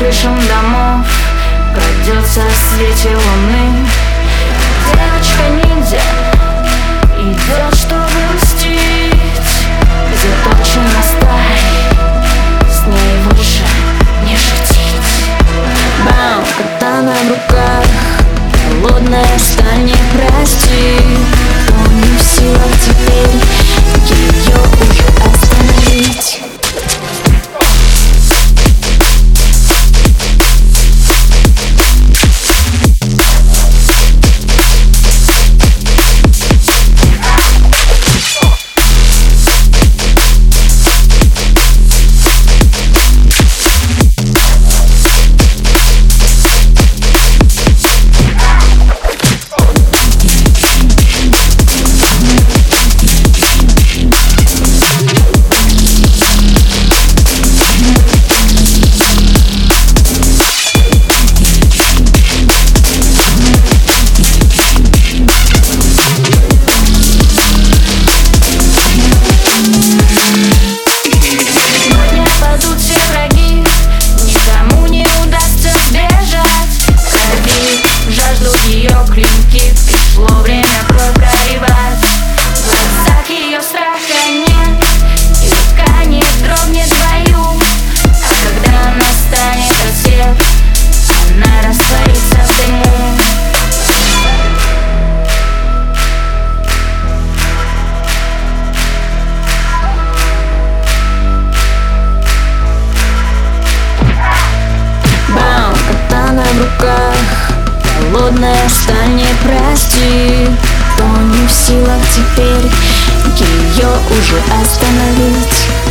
крышам домов крадется в свете луны. Девочка-ниндзя идет, чтобы мстить. Заточена сталь, с ней лучше не шутить. Бам, катана в руках, холодная сталь не простит. Он не в силах теперь ее уже остановить. Клинки, пришло время кровь проливать. В глазах ее страха нет, и рука не дрогнет в бою. А когда настанет рассвет, она растворится в дыму. Бам, катана в руках, холодная сталь не простит. Он не в силах теперь ее уже остановить.